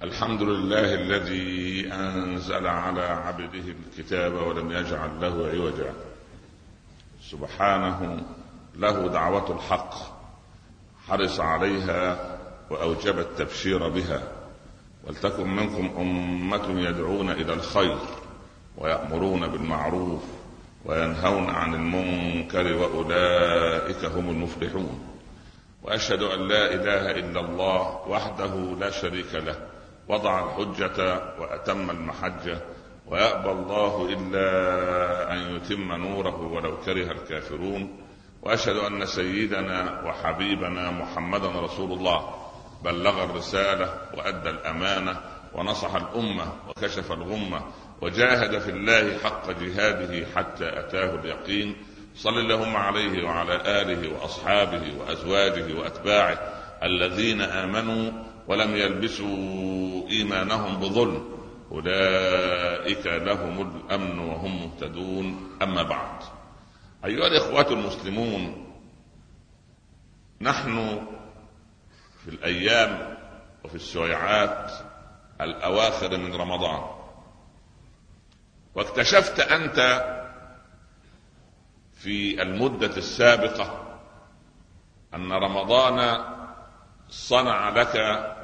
الحمد لله الذي أنزل على عبده الكتاب ولم يجعل له عوجا. سبحانه له دعوة الحق، حرص عليها وأوجب التبشير بها. ولتكن منكم أمة يدعون إلى الخير ويأمرون بالمعروف وينهون عن المنكر وأولئك هم المفلحون. وأشهد أن لا إله إلا الله وحده لا شريك له، وضع الحجة وأتم المحجة، ويأبى الله إلا أن يتم نوره ولو كره الكافرون. وأشهد أن سيدنا وحبيبنا محمدا رسول الله، بلغ الرسالة وأدى الأمانة ونصح الأمة وكشف الغمة وجاهد في الله حق جهاده حتى أتاه اليقين. صل اللهم عليه وعلى آله وأصحابه وأزواجه وأتباعه الذين آمنوا ولم يلبسوا إيمانهم بظلم، أولئك لهم الأمن وهم مهتدون. أما بعد، أيها الإخوة المسلمون، نحن في الأيام وفي السويعات الأواخر من رمضان، واكتشفت أنت في المدة السابقة أن رمضان صنع لك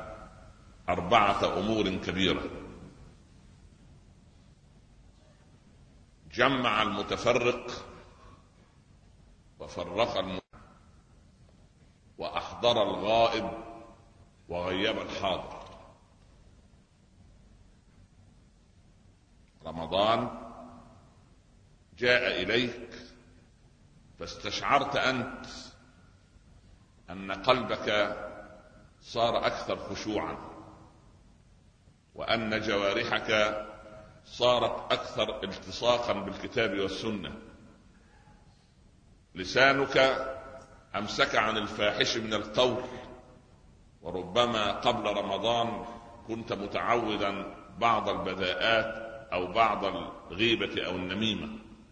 4 أمور كبيرة: جمع المتفرق وفرق وأحضر الغائب وغيب الحاضر. رمضان جاء إليك فاستشعرت أنت أن قلبك صار أكثر خشوعا، وأن جوارحك صارت أكثر التصاقا بالكتاب والسنة. لسانك أمسك عن الفاحش من القول، وربما قبل رمضان كنت متعودا بعض البذاءات أو بعض الغيبة أو النميمة.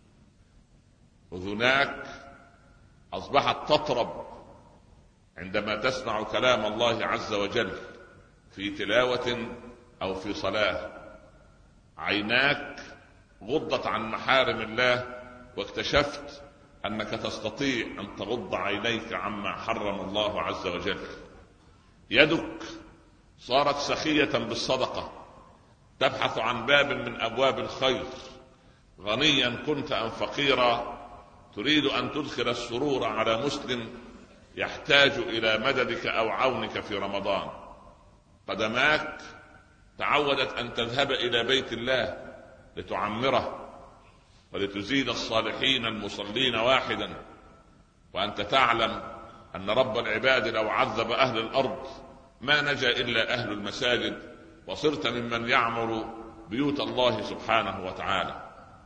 أذناك أصبحت تطرب عندما تسمع كلام الله عز وجل في تلاوة أو في صلاة. عيناك غضت عن محارم الله، واكتشفت أنك تستطيع أن تغض عينيك عما حرم الله عز وجل. يدك صارت سخية بالصدقة، تبحث عن باب من أبواب الخير. غنيا كنت أم فقيرا، تريد أن تدخل السرور على مسلم يحتاج إلى مددك أو عونك في رمضان. قدماك تعودت أن تذهب إلى بيت الله لتعمره ولتزيد الصالحين المصلين واحدا، وأنت تعلم أن رب العباد لو عذب أهل الأرض ما نجا إلا أهل المساجد، وصرت ممن يعمر بيوت الله سبحانه وتعالى.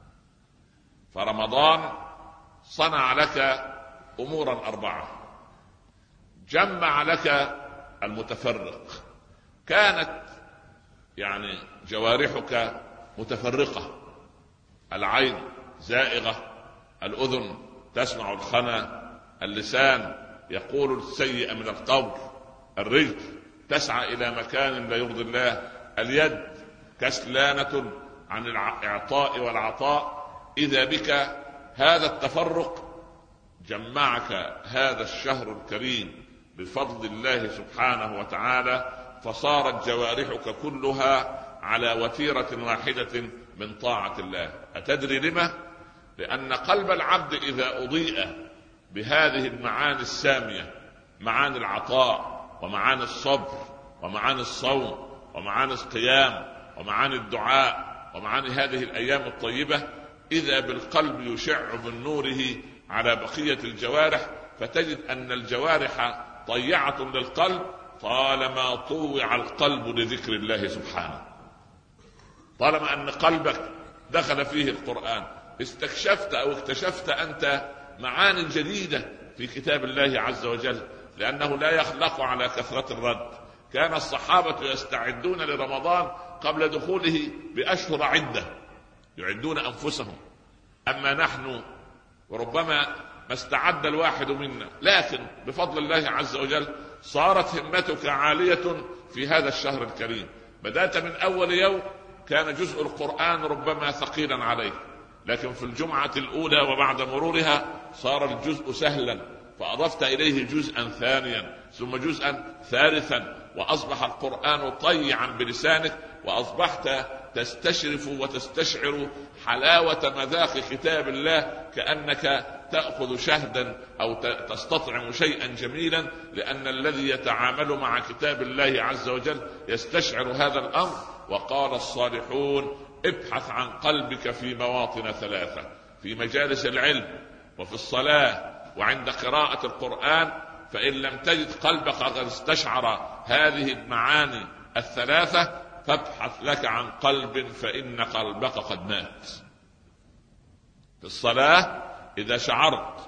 فرمضان صنع لك أمورا 4: جمع لك المتفرق. كانت جوارحك متفرقة، العين زائغة، الأذن تسمع الخنا، اللسان يقول السيء من القول، الرجل تسعى إلى مكان لا يرضي الله، اليد كسلانة عن الإعطاء والعطاء. إذا بك هذا التفرق جمعك هذا الشهر الكريم بفضل الله سبحانه وتعالى، فصارت جوارحك كلها على وتيرة واحدة من طاعة الله. أتدري لما؟ لأن قلب العبد إذا أضيء بهذه المعاني السامية، معاني العطاء ومعاني الصبر ومعاني الصوم ومعاني القيام ومعاني الدعاء ومعاني هذه الأيام الطيبة، إذا بالقلب يشع من نوره على بقية الجوارح، فتجد أن الجوارح طيعة للقلب طالما طوع القلب لذكر الله سبحانه. طالما أن قلبك دخل فيه القرآن، استكشفت أو اكتشفت أنت معاني جديدة في كتاب الله عز وجل، لأنه لا يخلق على كثرة الرد. كان الصحابة يستعدون لرمضان قبل دخوله بأشهر عدة، يعدون أنفسهم. أما نحن وربما ما استعد الواحد منا، لكن بفضل الله عز وجل صارت همتك عالية في هذا الشهر الكريم. بدأت من أول يوم كان جزء القرآن ربما ثقيلا عليه، لكن في الجمعة الأولى وبعد مرورها صار الجزء سهلا، فأضفت إليه جزءا ثانيا ثم جزءا ثالثا، وأصبح القرآن طيعا بلسانك، وأصبحت تستشرف وتستشعر حلاوة مذاق كتاب الله، كأنك تأخذ شهدا أو تستطعم شيئا جميلا، لأن الذي يتعامل مع كتاب الله عز وجل يستشعر هذا الأمر. وقال الصالحون: ابحث عن قلبك في مواطن ثلاثة: في مجالس العلم، وفي الصلاة، وعند قراءة القرآن. فإن لم تجد قلبك قد استشعر هذه المعاني الثلاثة فابحث لك عن قلب، فإن قلبك قد مات. في الصلاة إذا شعرت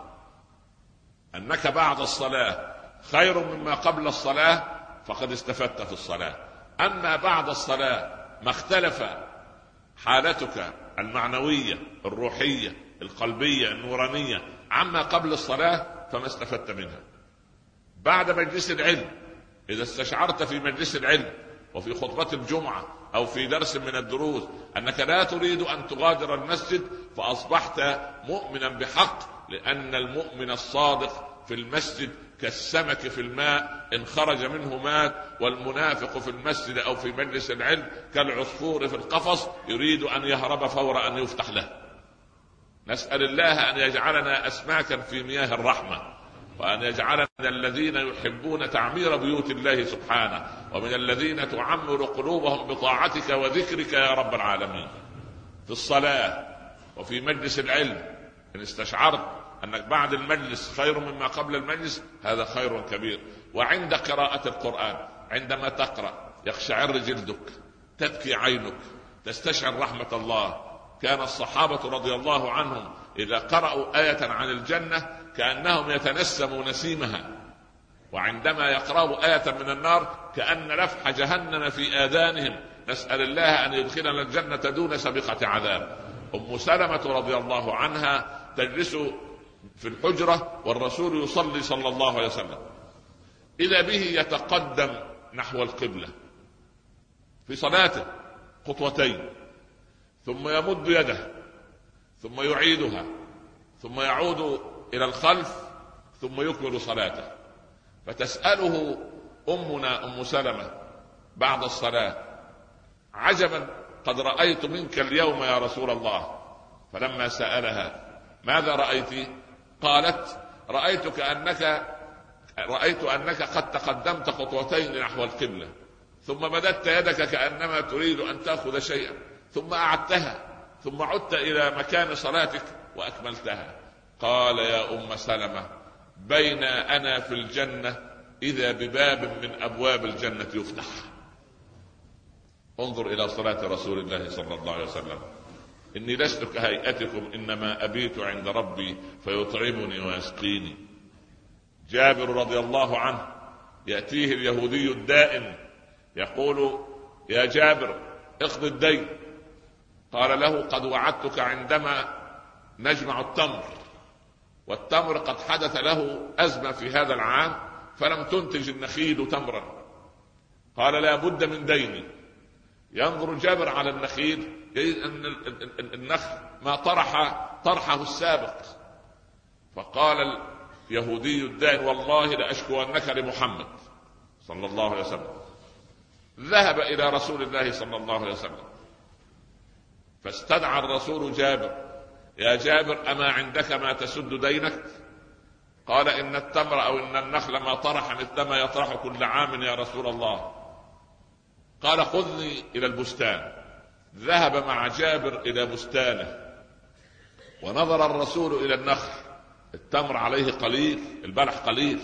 أنك بعد الصلاة خير مما قبل الصلاة فقد استفدت في الصلاة. أما بعد الصلاة ما اختلف حالتك المعنوية الروحية القلبية النورانية عما قبل الصلاة فما استفدت منها. بعد مجلس العلم إذا استشعرت في مجلس العلم وفي خطبة الجمعة أو في درس من الدروس أنك لا تريد أن تغادر المسجد فأصبحت مؤمنا بحق، لأن المؤمن الصادق في المسجد كالسمك في الماء إن خرج منه مات، والمنافق في المسجد أو في مجلس العلم كالعصفور في القفص يريد أن يهرب فور أن يفتح له. نسأل الله أن يجعلنا أسماكا في مياه الرحمة، وأن يجعلنا من الذين يحبون تعمير بيوت الله سبحانه، ومن الذين تعمر قلوبهم بطاعتك وذكرك يا رب العالمين. في الصلاة وفي مجلس العلم إن استشعرت أنك بعد المجلس خير مما قبل المجلس هذا خير كبير. وعند قراءة القرآن عندما تقرأ يقشعر جلدك، تبكي عينك، تستشعر رحمة الله. كان الصحابة رضي الله عنهم إذا قرأوا آية عن الجنة كأنهم يتنسموا نسيمها، وعندما يقرأوا آية من النار كأن لفح جهنم في آذانهم. نسأل الله أن يدخلنا الجنة دون سابقة عذاب. أم سلمة رضي الله عنها تجلس في الحجرة والرسول يصلي صلى الله عليه وسلم، إذا به يتقدم نحو القبلة في صلاته خطوتين، ثم يمد يده، ثم يعيدها، ثم يعود إلى الخلف، ثم يكمل صلاته. فتسأله أمنا أم سلمة بعد الصلاة: عجبا قد رأيت منك اليوم يا رسول الله. فلما سألها: ماذا رأيت؟ قالت: رأيت أنك قد تقدمت خطوتين نحو القبلة، ثم مددت يدك كأنما تريد أن تأخذ شيئا، ثم أعدتها، ثم عدت إلى مكان صلاتك وأكملتها. قال: يا أم سلمة، بين أنا في الجنة إذا بباب من أبواب الجنة يفتح. انظر إلى صلاة رسول الله صلى الله عليه وسلم: إني لست كهيئتكم إنما أبيت عند ربي فيطعمني ويسقيني. جابر رضي الله عنه يأتيه اليهودي الدائن يقول: يا جابر اقض الدين. قال له: قد وعدتك عندما نجمع التمر، والتمر قد حدث له أزمة في هذا العام فلم تنتج النخيل تمرا. قال: لا بد من ديني. ينظر جابر على النخيل يجد أن النخل ما طرحه السابق. فقال اليهودي الدائن: والله لأشكونك لمحمد صلى الله عليه وسلم. ذهب إلى رسول الله صلى الله عليه وسلم فاستدعى الرسول جابر: يا جابر، أما عندك ما تسد دينك؟ قال: إن التمر أو إن النخل ما طرح مثل ما يطرح كل عام يا رسول الله. قال: خذني إلى البستان. ذهب مع جابر إلى بستانه، ونظر الرسول إلى النخل، التمر عليه قليل، البلح قليل،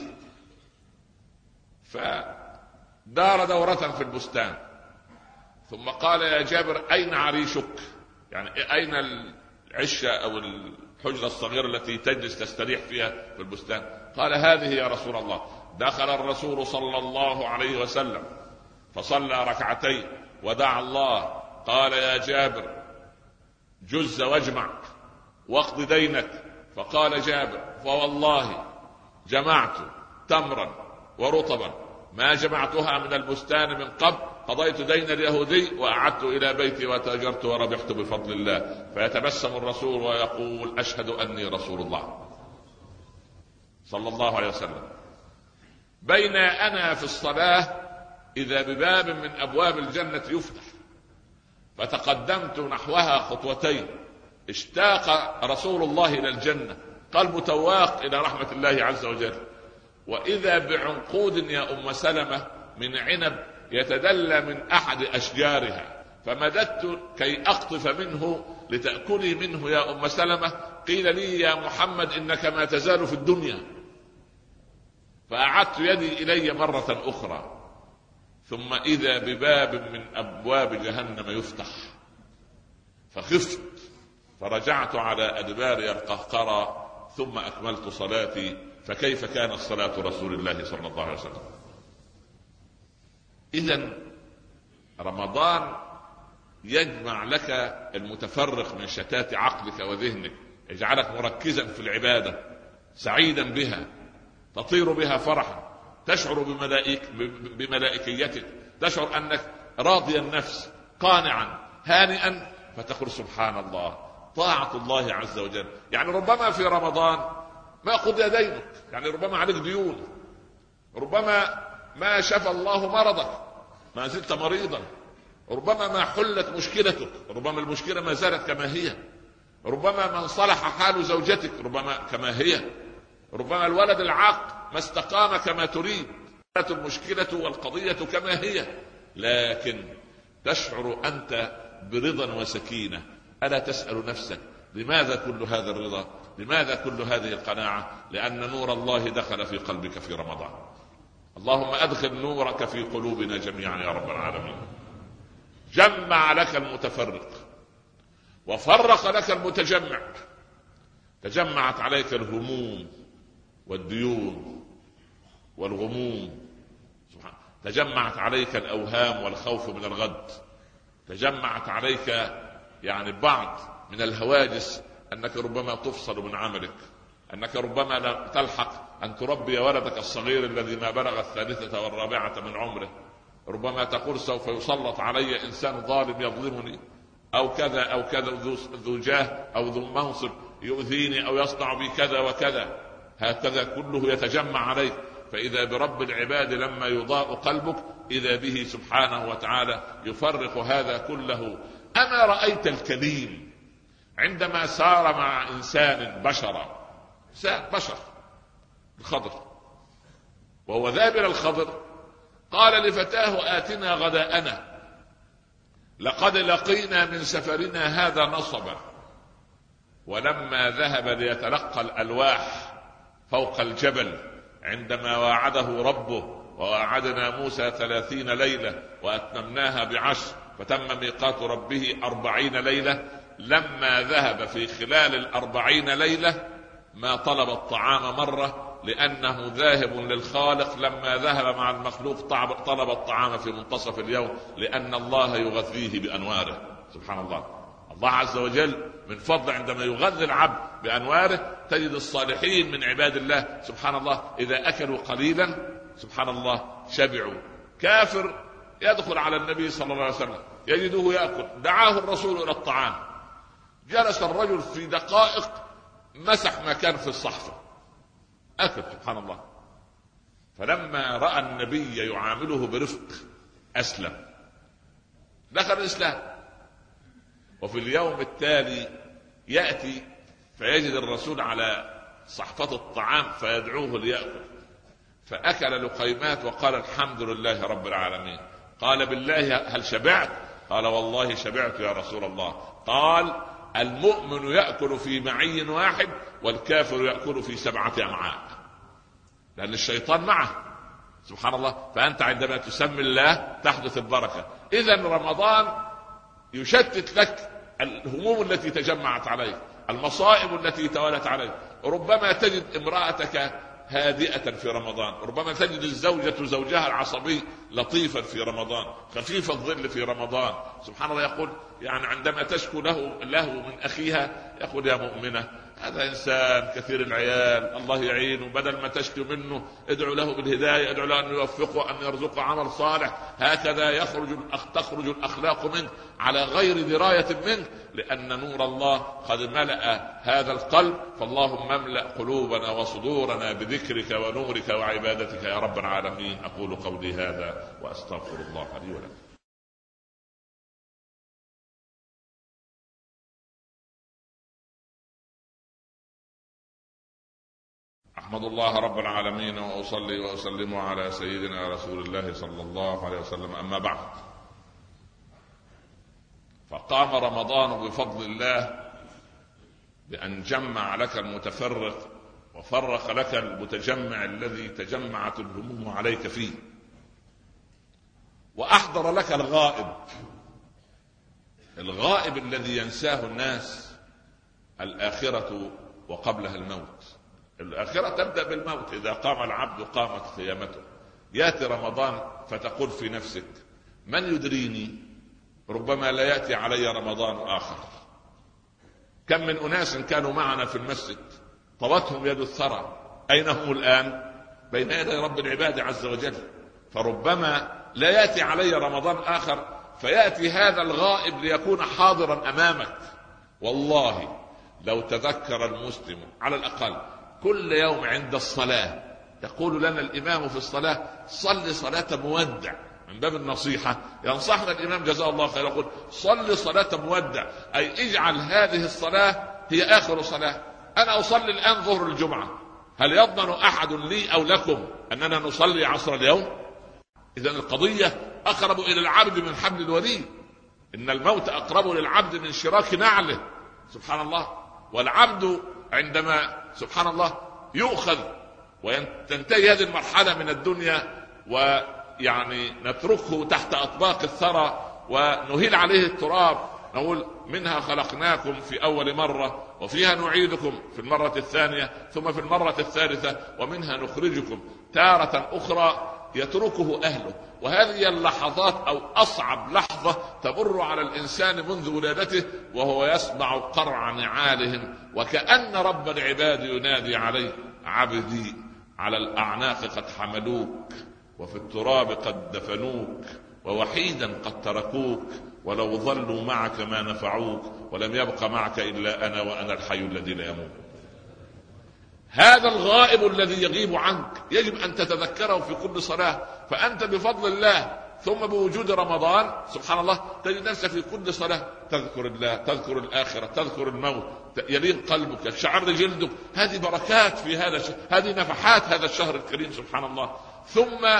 فدار دورة في البستان، ثم قال: يا جابر، أين عريشك؟ يعني أين العشة أو الحجرة الصغيرة التي تجلس تستريح فيها في البستان؟ قال: هذه يا رسول الله. دخل الرسول صلى الله عليه وسلم فصلى ركعتين ودعا الله. قال: يا جابر، جز واجمع واقض دينك. فقال جابر: فوالله جمعت تمرا ورطبا ما جمعتها من البستان من قبل، قضيت دين اليهودي وأعدت إلى بيتي وتاجرت وربحت بفضل الله. فيتبسم الرسول ويقول أشهد أني رسول الله صلى الله عليه وسلم. بين أنا في الصلاة إذا بباب من أبواب الجنة يفتح، فتقدمت نحوها خطوتين. اشتاق رسول الله إلى الجنة، قلب تواق إلى رحمة الله عز وجل. وإذا بعنقود يا أم سلمة من عنب يتدلى من أحد أشجارها، فمددت كي أقطف منه لتأكلي منه يا أم سلمة. قيل لي يا محمد إنك ما تزال في الدنيا، فأعدت يدي إلي مرة أخرى. ثم إذا بباب من أبواب جهنم يفتح، فخفت فرجعت على أدباري القهقرى ثم أكملت صلاتي. فكيف كانت صلاة رسول الله صلى الله عليه وسلم؟ إذن رمضان يجمع لك المتفرق من شتات عقلك وذهنك، يجعلك مركزا في العبادة، سعيدا بها، تطير بها فرحا، تشعر بملائكيتك، تشعر أنك راضي النفس قانعا هانئا، فتقول سبحان الله، طاعة الله عز وجل. يعني ربما في رمضان ما قضي دينك، يعني ربما عليك ديون، ربما ما شفى الله مرضك، ما زلت مريضا، ربما ما حلت مشكلتك، ربما المشكلة ما زالت كما هي، ربما ما انصلح حال زوجتك ربما كما هي، ربما الولد العاق ما استقام كما تريد، المشكلة والقضية كما هي، لكن تشعر أنت برضا وسكينة. ألا تسأل نفسك لماذا كل هذا الرضا؟ لماذا كل هذه القناعة؟ لأن نور الله دخل في قلبك في رمضان. اللهم أدخل نورك في قلوبنا جميعا يا رب العالمين. جمع لك المتفرق وفرق لك المتجمع. تجمعت عليك الهموم والديون والغموم، تجمعت عليك الأوهام والخوف من الغد، تجمعت عليك يعني بعض من الهواجس، أنك ربما تفصل من عملك، أنك ربما لا تلحق أن تربي ولدك الصغير الذي ما بلغ 3 والرابعة من عمره، ربما تقول سوف يسلط علي إنسان ظالم يظلمني، أو كذا أو كذا، ذو جاه أو ذو منصب يؤذيني أو يصنع بي كذا وكذا. هكذا كله يتجمع عليك. فإذا برب العباد لما يضاء قلبك إذا به سبحانه وتعالى يفرق هذا كله. أما رأيت الكليم عندما سار مع إنسان بشر الخضر، وهو ذاهب إلى الخضر قال لفتاه آتنا غداءنا لقد لقينا من سفرنا هذا نصبا. ولما ذهب ليتلقى الألواح فوق الجبل عندما واعده ربه وواعدنا موسى 30 ليلة وأتممناها ب10 فتم ميقات ربه 40 ليلة، لما ذهب في خلال 40 ليلة ما طلب الطعام مرة، لأنه ذاهب للخالق. لما ذهب مع المخلوق طلب الطعام في منتصف اليوم، لأن الله يغذيه بأنواره. سبحان الله. الله عز وجل من فضل عندما يغذي العبد بأنواره تجد الصالحين من عباد الله سبحان الله إذا أكلوا قليلا سبحان الله شبعوا. كافر يدخل على النبي صلى الله عليه وسلم يجده يأكل، دعاه الرسول إلى الطعام، جلس الرجل في دقائق مسح ما كان في الصحفة أكل سبحان الله. فلما رأى النبي يعامله برفق أسلم، دخل الإسلام. وفي اليوم التالي يأتي فيجد الرسول على صحفة الطعام فيدعوه ليأكل، فأكل لقيمات وقال الحمد لله رب العالمين. قال بالله هل شبعت؟ قال والله شبعت يا رسول الله. قال المؤمن يأكل في معي واحد والكافر يأكل في 7 أمعاء، لأن الشيطان معه سبحان الله. فأنت عندما تسمي الله تحدث البركة. إذن رمضان يشتت لك الهموم التي تجمعت عليك، المصائب التي توالت عليك. ربما تجد امرأتك هادئة في رمضان، ربما تجد الزوجة زوجها العصبي لطيفا في رمضان، خفيف الظل في رمضان. سبحان الله. يقول يعني عندما تشكو له من أخيها يقول يا مؤمنة هذا إنسان كثير العيال، الله يعينه، بدل ما تشكي منه ادعو له بالهداية، ادعو له أن يوفقه، أن يرزقه عمل صالح. هكذا تخرج الأخلاق منك على غير دراية منك، لأن نور الله قد ملأ هذا القلب. فاللهم املأ قلوبنا وصدورنا بذكرك ونورك وعبادتك يا رب العالمين. أقول قولي هذا وأستغفر الله لي ولكم. أحمد الله رب العالمين وأصلي وأسلم على سيدنا رسول الله صلى الله عليه وسلم. أما بعد، فقام رمضان بفضل الله بأن جمع لك المتفرق وفرق لك المتجمع الذي تجمعت الهموم عليك فيه، وأحضر لك الغائب الذي ينساه الناس، الآخرة وقبلها الموت. الآخرة تبدأ بالموت، إذا قام العبد قامت قيامته. يأتي رمضان فتقول في نفسك من يدريني، ربما لا يأتي علي رمضان آخر. كم من أناس كانوا معنا في المسجد طوتهم يد الثرى، أين هم الآن؟ بين يدي رب العباد عز وجل. فربما لا يأتي علي رمضان آخر، فيأتي هذا الغائب ليكون حاضرا أمامك. والله لو تذكر المسلم على الأقل كل يوم عند الصلاة يقول لنا الإمام في الصلاة صل صلاة مودع، من باب النصيحة ينصحنا الإمام جزاه الله خير، يقول صل صلاة مودع، أي اجعل هذه الصلاة هي آخر صلاة. أنا أصلي الآن ظهر الجمعة، هل يضمن أحد لي أو لكم أننا نصلي عصر اليوم؟ إذن القضية أقرب إلى العبد من حبل الوريد، إن الموت أقرب للعبد من شراك نعله. سبحان الله. والعبد عندما سبحان الله يؤخذ وتنتهي هذه المرحلة من الدنيا، ويعني نتركه تحت أطباق الثرى ونهيل عليه التراب، نقول منها خلقناكم في أول مرة وفيها نعيدكم في المرة الثانية ثم في المرة الثالثة ومنها نخرجكم تارة أخرى، يتركه أهله. وهذه اللحظات أو أصعب لحظة تمر على الإنسان منذ ولادته وهو يسمع قرع نعالهم، وكأن رب العباد ينادي عليه عبدي على الأعناق قد حملوك وفي التراب قد دفنوك ووحيدا قد تركوك، ولو ظلوا معك ما نفعوك ولم يبق معك إلا أنا وأنا الحي الذي لا يموت. هذا الغائب الذي يغيب عنك يجب أن تتذكره في كل صلاة. فأنت بفضل الله ثم بوجود رمضان سبحان الله تجد نفسك في كل صلاة تذكر الله، تذكر الآخرة، تذكر الموت، يلين قلبك، يشعر جلدك. هذه بركات في هذا هذه نفحات هذا الشهر الكريم سبحان الله. ثم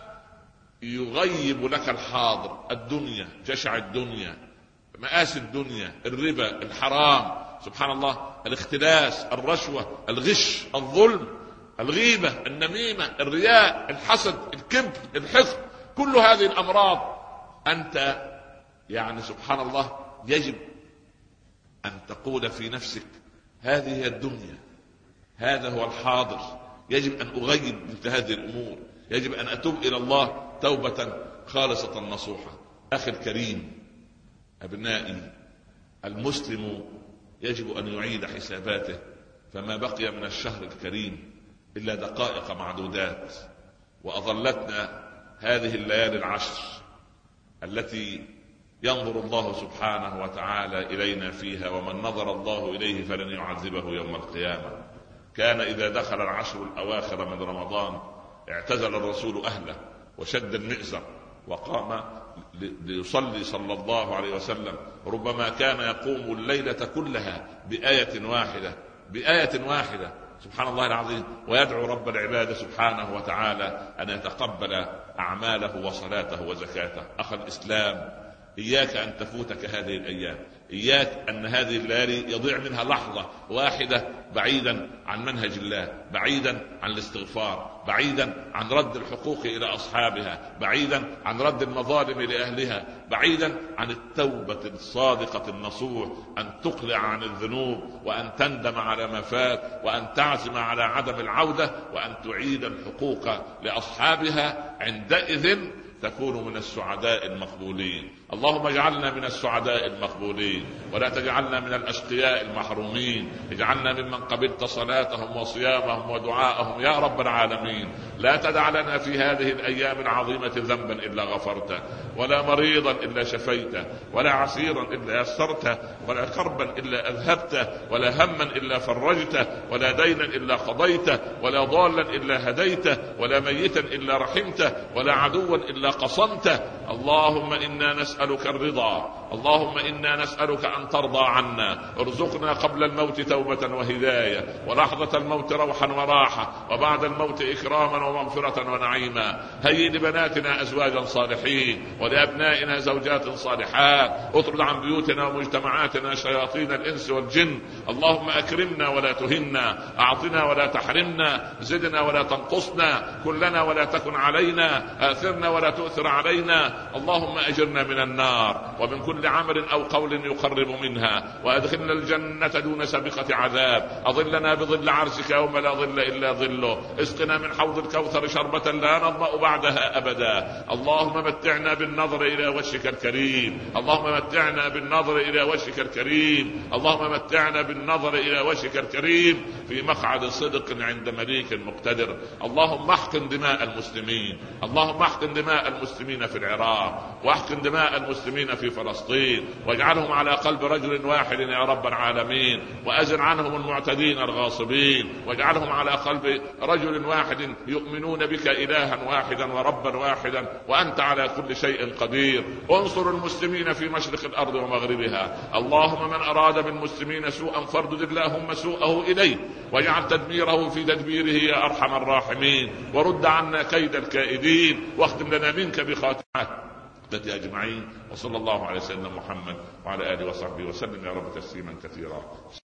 يغيب لك الحاضر، الدنيا، جشع الدنيا، مآسي الدنيا، الربا، الحرام سبحان الله، الاختلاس، الرشوة، الغش، الظلم، الغيبة، النميمة، الرياء، الحسد، الكبر، الحقد، كل هذه الأمراض. أنت يعني سبحان الله يجب أن تقول في نفسك هذه هي الدنيا، هذا هو الحاضر، يجب أن أغيب مثل هذه الأمور، يجب أن أتوب إلى الله توبة خالصة نصوحة. أخي الكريم، أبنائي، المسلم يجب أن يعيد حساباته، فما بقي من الشهر الكريم إلا دقائق معدودات، وأظلتنا هذه الليالي العشر التي ينظر الله سبحانه وتعالى إلينا فيها، ومن نظر الله إليه فلن يعذبه يوم القيامة. كان إذا دخل العشر الأواخر من رمضان اعتزل الرسول أهله وشد المئزر وقام ليصلي صلى الله عليه وسلم. ربما كان يقوم الليلة كلها بآية واحدة سبحان الله العظيم، ويدعو رب العباد سبحانه وتعالى أن يتقبل أعماله وصلاته وزكاته. أخي الإسلام، إياك أن تفوتك هذه الأيام، إياك أن هذه الليالي يضيع منها لحظة واحدة بعيدا عن منهج الله، بعيدا عن الاستغفار، بعيدا عن رد الحقوق إلى أصحابها، بعيدا عن رد المظالم لأهلها، بعيدا عن التوبة الصادقة النصوح، أن تقلع عن الذنوب وأن تندم على ما فات وأن تعزم على عدم العودة وأن تعيد الحقوق لأصحابها. عندئذ تكون من السعداء المقبولين. اللهم اجعلنا من السعداء المقبولين ولا تجعلنا من الأشقياء المحرومين. اجعلنا ممن قبلت صلاتهم وصيامهم ودعاءهم يا رب العالمين. لا تدع لنا في هذه الأيام العظيمة ذنبا إلا غفرته، ولا مريضا إلا شفيته، ولا عسيرا إلا يسرته، ولا كربا إلا أذهبته، ولا هما إلا فرجته، ولا دينا إلا قضيته، ولا ضالا إلا هديته، ولا ميتا إلا رحمته، ولا عدوا إلا قصمته. اللهم إنا نسألك الرضا، اللهم إنا نسألك أن ترضى عنا. ارزقنا قبل الموت توبة وهداية، ولحظة الموت روحا وراحة، وبعد الموت إكراما ومغفرة ونعيما. هيئ لبناتنا أزواجا صالحين، ولأبنائنا زوجات صالحات. اطرد عن بيوتنا ومجتمعاتنا شياطين الإنس والجن. اللهم أكرمنا ولا تهنا، أعطنا ولا تحرمنا، زدنا ولا تنقصنا، كلنا ولا تكن علينا، آثرنا ولا تؤثر علينا. اللهم أجرنا من النار ومن كل عمل أو قول يقرب منها، وأدخلنا الجنة دون سابقة عذاب. أظلنا بظل عرشك يوم لا ظل إلا ظله. اسقنا من حوض الكوثر شربة لا نظمأ بعدها أبدا. اللهم متعنا بالنظر إلى وجهك الكريم، اللهم متعنا بالنظر إلى وجهك الكريم، اللهم متعنا بالنظر إلى وجهك الكريم في مقعد صدق عند مليك مقتدر. اللهم احقن دماء المسلمين، اللهم احقن دماء المسلمين في العراق، واحقن دماء المسلمين في فلسطين، واجعلهم على قلب رجل واحد يا رب العالمين، وأزل عنهم المعتدين الغاصبين، واجعلهم على قلب رجل واحد يؤمنون بك إلها واحدا وربا واحدا، وأنت على كل شيء قدير. انصر المسلمين في مشرق الأرض ومغربها. اللهم من أراد بالمسلمين سوءا فاردد اللهم سوءه إليه، واجعل تدميره في تدبيره يا أرحم الراحمين، ورد عنا كيد الكائدين، واختم لنا منك بخاتمات أجمعين. وصلى الله على سيدنا محمد وعلى آله وصحبه وسلم يا رب تسليما كثيرا.